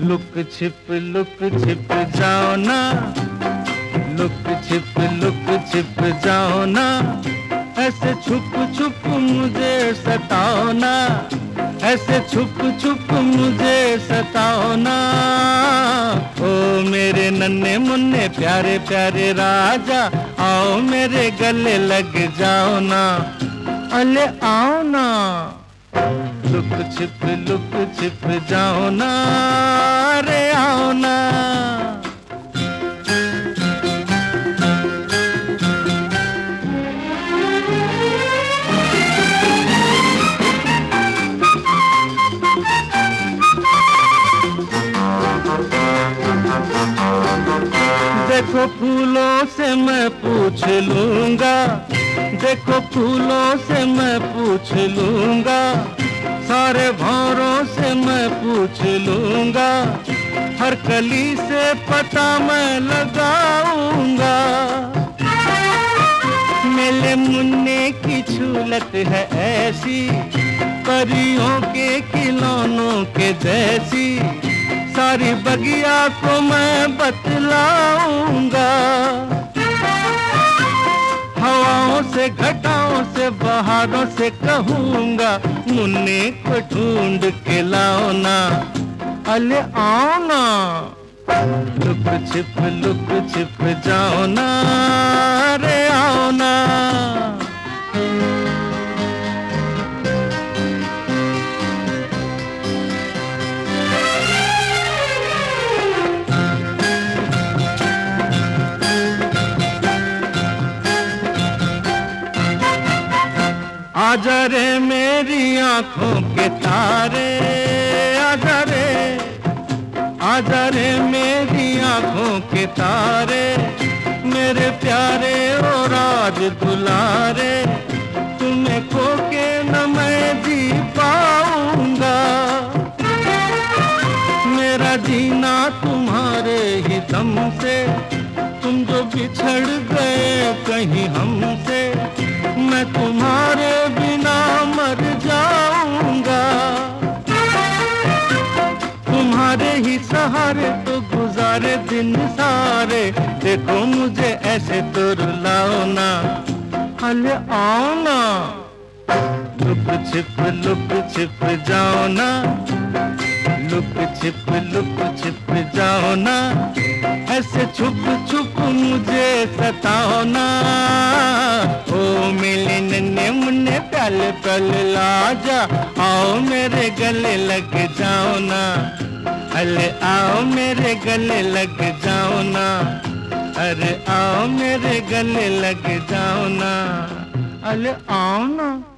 Look छिप जाओ ना, लुक छिप जाओ ना, ऐसे छुप छुप मुझे सताओ ना, ऐसे छुप छुप मुझे सताओ ना। ओ मेरे नन्हे मुन्ने प्यारे प्यारे राजा, आओ मेरे गले लग जाओ ना, अले आओ ना। लुक छिप जाओ ना, अरे आओ ना। देखो फूलों से मैं पूछ लूंगा, देखो फूलों से मैं पूछ लूंगा, सारे भौरों से मैं पूछ लूंगा, हर कली से पता मैं लगाऊंगा। मेरे मुन्ने की छूलत है ऐसी, परियों के खिलौनों के जैसी, सारी बगिया को मैं बतलाऊंगा। हवाओं से घटाओं से बहारों से कहूंगा, मुन्ने को ढूंढ के लाओ ना, अले आओ ना। लुक छिप जाओ ना, अरे आओ ना। आजा रे मेरी आंखों के तारे, आजा रे, आजा रे मेरी आंखों के तारे, मेरे प्यारे और राज दुलारे, तुम्हें खो के न मैं जी पाऊंगा। मेरा जीना तुम्हारे ही दम से, तुम जो बिछड़ गए कहीं हमसे, मैं तुम्हारे बिना मर जाऊंगा। तुम्हारे ही सहारे तो गुजारे दिन सारे, देखो मुझे ऐसे तो रुलाओ ना, अले आओ ना। लुक छिप जाओ ना, लुक छिप जाओ ना, ऐसे छुप छुप मुझे सताओ ना। ओ मेरे नन्हे मुन्ने प्याले प्याले लाजा, आओ मेरे गले लग जाओ ना, अरे आओ मेरे गले लग जाओ ना, अरे आओ मेरे गले लग जाओ ना, अरे आओ ना।